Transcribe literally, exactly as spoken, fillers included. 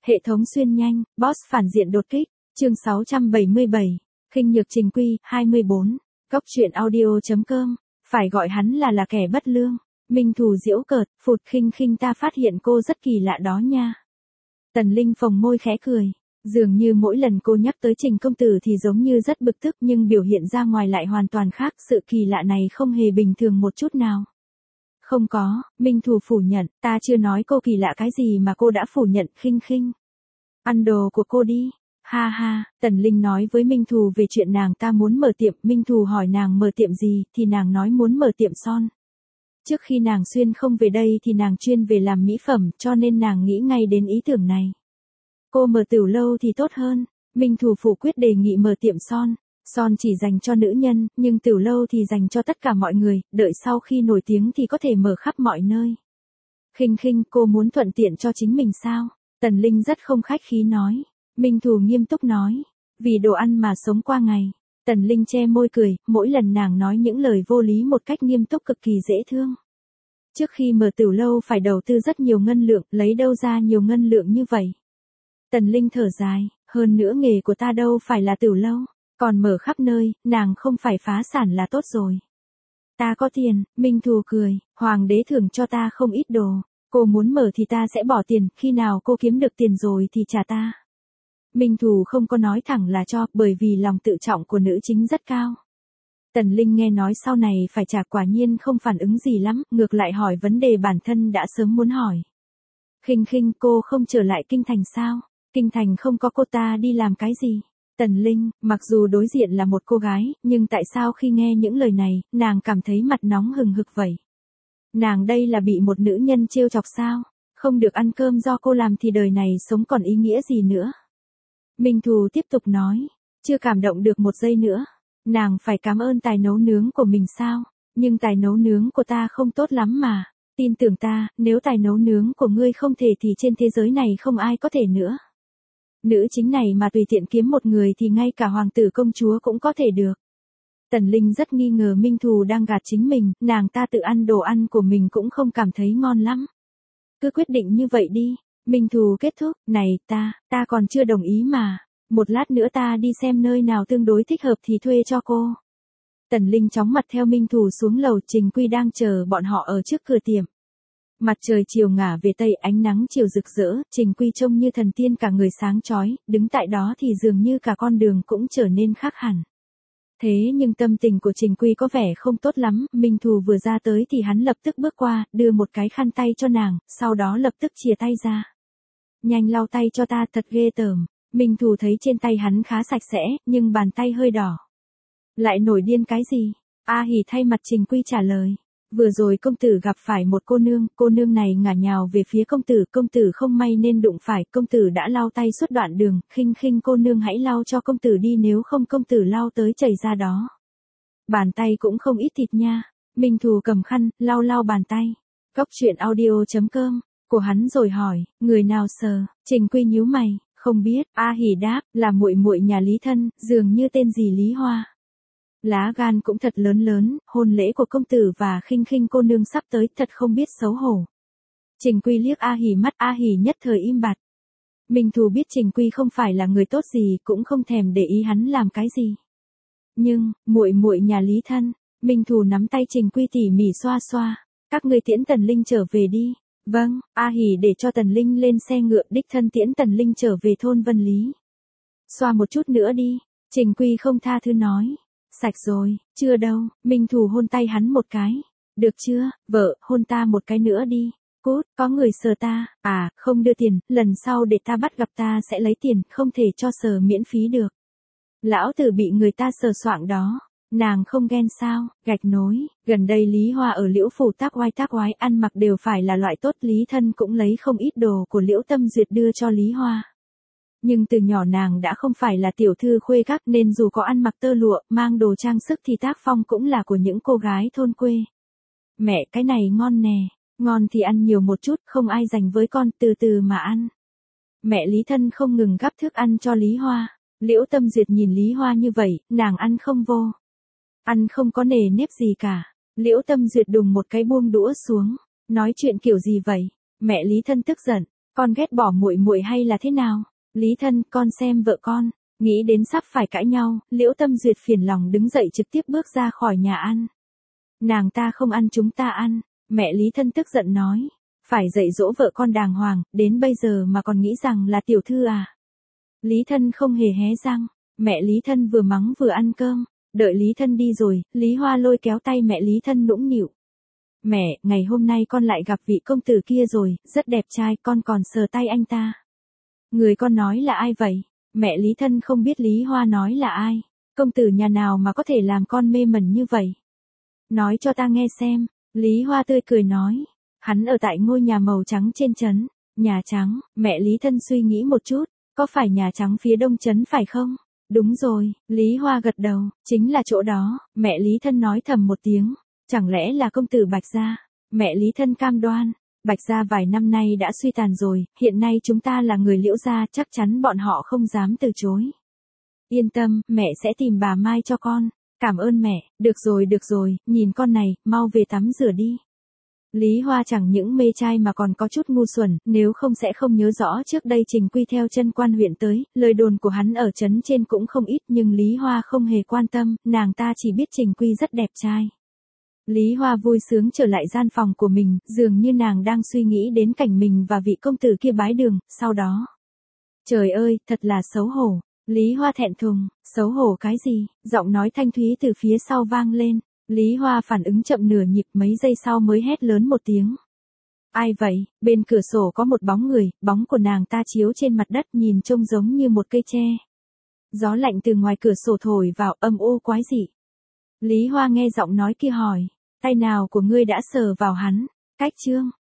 Hệ thống xuyên nhanh, boss phản diện đột kích, chương sáu trăm bảy mươi bảy, khinh nhược Trình Quy, hai mươi bốn, Cóc truyện audio.com, phải gọi hắn là là kẻ bất lương, Minh Thù giễu cợt, phụt khinh khinh ta phát hiện cô rất kỳ lạ đó nha. Tần Linh phồng môi khẽ cười, dường như mỗi lần cô nhắc tới Trình công tử thì giống như rất bực tức nhưng biểu hiện ra ngoài lại hoàn toàn khác, sự kỳ lạ này không hề bình thường một chút nào. Không có, Minh Thù phủ nhận, ta chưa nói cô kỳ lạ cái gì mà cô đã phủ nhận, khinh khinh. Ăn đồ của cô đi. Ha ha, Tần Linh nói với Minh Thù về chuyện nàng ta muốn mở tiệm, Minh Thù hỏi nàng mở tiệm gì, thì nàng nói muốn mở tiệm son. Trước khi nàng xuyên không về đây thì nàng chuyên về làm mỹ phẩm, cho nên nàng nghĩ ngay đến ý tưởng này. Cô mở tiểu lâu thì tốt hơn, Minh Thù phủ quyết đề nghị mở tiệm son. Son chỉ dành cho nữ nhân, nhưng tiểu lâu thì dành cho tất cả mọi người, đợi sau khi nổi tiếng thì có thể mở khắp mọi nơi. Khinh khinh, cô muốn thuận tiện cho chính mình sao? Tần Linh rất không khách khí nói. Minh Thù nghiêm túc nói, vì đồ ăn mà sống qua ngày. Tần Linh che môi cười, mỗi lần nàng nói những lời vô lý một cách nghiêm túc cực kỳ dễ thương. Trước khi mở tiểu lâu phải đầu tư rất nhiều ngân lượng, lấy đâu ra nhiều ngân lượng như vậy? Tần Linh thở dài, hơn nữa nghề của ta đâu phải là tiểu lâu, còn mở khắp nơi, nàng không phải phá sản là tốt rồi. Ta có tiền, Minh Thù cười, hoàng đế thưởng cho ta không ít đồ, cô muốn mở thì ta sẽ bỏ tiền, khi nào cô kiếm được tiền rồi thì trả ta. Minh Thù không có nói thẳng là cho, bởi vì lòng tự trọng của nữ chính rất cao. Tần Linh nghe nói sau này phải trả quả nhiên không phản ứng gì lắm, ngược lại hỏi vấn đề bản thân đã sớm muốn hỏi. Khinh khinh, cô không trở lại kinh thành sao? Kinh thành không có cô ta đi làm cái gì? Tần Linh, mặc dù đối diện là một cô gái, nhưng tại sao khi nghe những lời này, nàng cảm thấy mặt nóng hừng hực vậy? Nàng đây là bị một nữ nhân trêu chọc sao? Không được ăn cơm do cô làm thì đời này sống còn ý nghĩa gì nữa? Minh Thù tiếp tục nói, chưa cảm động được một giây nữa. Nàng phải cảm ơn tài nấu nướng của mình sao? Nhưng tài nấu nướng của ta không tốt lắm mà. Tin tưởng ta, nếu tài nấu nướng của ngươi không thể thì trên thế giới này không ai có thể nữa. Nữ chính này mà tùy tiện kiếm một người thì ngay cả hoàng tử công chúa cũng có thể được. Tần Linh rất nghi ngờ Minh Thù đang gạt chính mình, nàng ta tự ăn đồ ăn của mình cũng không cảm thấy ngon lắm. Cứ quyết định như vậy đi. Minh Thù kết thúc, này ta, ta còn chưa đồng ý mà. Một lát nữa ta đi xem nơi nào tương đối thích hợp thì thuê cho cô. Tần Linh chóng mặt theo Minh Thù xuống lầu, Trình Quy đang chờ bọn họ ở trước cửa tiệm. Mặt trời chiều ngả về tây, ánh nắng chiều rực rỡ, Trình Quy trông như thần tiên cả người sáng chói, đứng tại đó thì dường như cả con đường cũng trở nên khác hẳn. Thế nhưng tâm tình của Trình Quy có vẻ không tốt lắm, Minh Thù vừa ra tới thì hắn lập tức bước qua, đưa một cái khăn tay cho nàng, sau đó lập tức chìa tay ra. Nhanh lau tay cho ta, thật ghê tởm. Minh Thù thấy trên tay hắn khá sạch sẽ, nhưng bàn tay hơi đỏ. Lại nổi điên cái gì? A Hỉ thay mặt Trình Quy trả lời. Vừa rồi công tử gặp phải một cô nương, cô nương này ngả nhào về phía công tử, công tử không may nên đụng phải, công tử đã lau tay suốt đoạn đường, khinh khinh cô nương hãy lau cho công tử đi nếu không công tử lau tới chảy ra đó. Bàn tay cũng không ít thịt nha. Minh Thù cầm khăn, lau lau bàn tay. Cóc truyện audio.com, của hắn rồi hỏi, người nào sờ? Trình Quy nhíu mày, không biết. A Hỉ đáp, là muội muội nhà Lý thân, dường như tên gì Lý Hoa. Lá gan cũng thật lớn lớn, hôn lễ của công tử và khinh khinh cô nương sắp tới, thật không biết xấu hổ. Trình Quy liếc A Hỉ mắt, A Hỉ nhất thời im bặt. Minh Thù biết Trình Quy không phải là người tốt gì, cũng không thèm để ý hắn làm cái gì. Nhưng, muội muội nhà Lý thân, Minh Thù nắm tay Trình Quy tỉ mỉ xoa xoa, các ngươi tiễn Tần Linh trở về đi. Vâng, A Hỉ để cho Tần Linh lên xe ngựa, đích thân tiễn Tần Linh trở về thôn Vân Lý. Xoa một chút nữa đi, Trình Quy không tha thứ nói. Sạch rồi, chưa đâu, Minh Thù hôn tay hắn một cái. Được chưa, vợ, hôn ta một cái nữa đi. Cút, có người sờ ta, à, không đưa tiền, lần sau để ta bắt gặp ta sẽ lấy tiền, không thể cho sờ miễn phí được. Lão tử bị người ta sờ soạng đó. Nàng không ghen sao? Gạch nối, gần đây Lý Hoa ở Liễu Phủ tác oai tác oái, ăn mặc đều phải là loại tốt, Lý thân cũng lấy không ít đồ của Liễu Tâm Duyệt đưa cho Lý Hoa. Nhưng từ nhỏ nàng đã không phải là tiểu thư khuê các nên dù có ăn mặc tơ lụa, mang đồ trang sức thì tác phong cũng là của những cô gái thôn quê. Mẹ, cái này ngon nè, ngon thì ăn nhiều một chút, không ai dành với con, từ từ mà ăn. Mẹ Lý thân không ngừng gắp thức ăn cho Lý Hoa. Liễu Tâm Duyệt nhìn Lý Hoa như vậy, nàng ăn không vô. Ăn không có nề nếp gì cả. Liễu Tâm Duyệt đùng một cái buông đũa xuống. Nói chuyện kiểu gì vậy? Mẹ Lý thân tức giận. Con ghét bỏ muội muội hay là thế nào? Lý thân, con xem vợ con. Nghĩ đến sắp phải cãi nhau, Liễu Tâm Duyệt phiền lòng đứng dậy trực tiếp bước ra khỏi nhà ăn. Nàng ta không ăn chúng ta ăn. Mẹ Lý thân tức giận nói. Phải dạy dỗ vợ con đàng hoàng, đến bây giờ mà còn nghĩ rằng là tiểu thư à. Lý thân không hề hé răng. Mẹ Lý thân vừa mắng vừa ăn cơm. Đợi Lý thân đi rồi, Lý Hoa lôi kéo tay mẹ Lý thân nũng nịu. Mẹ, ngày hôm nay con lại gặp vị công tử kia rồi, rất đẹp trai, con còn sờ tay anh ta. Người con nói là ai vậy? Mẹ Lý thân không biết Lý Hoa nói là ai. Công tử nhà nào mà có thể làm con mê mẩn như vậy? Nói cho ta nghe xem. Lý Hoa tươi cười nói. Hắn ở tại ngôi nhà màu trắng trên trấn. Nhà trắng, mẹ Lý thân suy nghĩ một chút. Có phải nhà trắng phía đông trấn phải không? Đúng rồi, Lý Hoa gật đầu, chính là chỗ đó. Mẹ Lý thân nói thầm một tiếng. Chẳng lẽ là công tử Bạch Gia? Mẹ Lý thân cam đoan. Bạch Gia vài năm nay đã suy tàn rồi, hiện nay chúng ta là người Liễu gia, chắc chắn bọn họ không dám từ chối. Yên tâm, mẹ sẽ tìm bà Mai cho con. Cảm ơn mẹ, được rồi được rồi, nhìn con này, mau về tắm rửa đi. Lý Hoa chẳng những mê trai mà còn có chút ngu xuẩn, nếu không sẽ không nhớ rõ trước đây Trình Quy theo chân quan huyện tới, lời đồn của hắn ở trấn trên cũng không ít nhưng Lý Hoa không hề quan tâm, nàng ta chỉ biết Trình Quy rất đẹp trai. Lý Hoa vui sướng trở lại gian phòng của mình, dường như nàng đang suy nghĩ đến cảnh mình và vị công tử kia bái đường, sau đó. Trời ơi, thật là xấu hổ. Lý Hoa thẹn thùng, xấu hổ cái gì? Giọng nói thanh thúy từ phía sau vang lên. Lý Hoa phản ứng chậm nửa nhịp, mấy giây sau mới hét lớn một tiếng. Ai vậy? Bên cửa sổ có một bóng người, bóng của nàng ta chiếu trên mặt đất nhìn trông giống như một cây tre. Gió lạnh từ ngoài cửa sổ thổi vào, âm u quái dị. Lý Hoa nghe giọng nói kia hỏi. Tay nào của ngươi đã sờ vào hắn? Cách chương.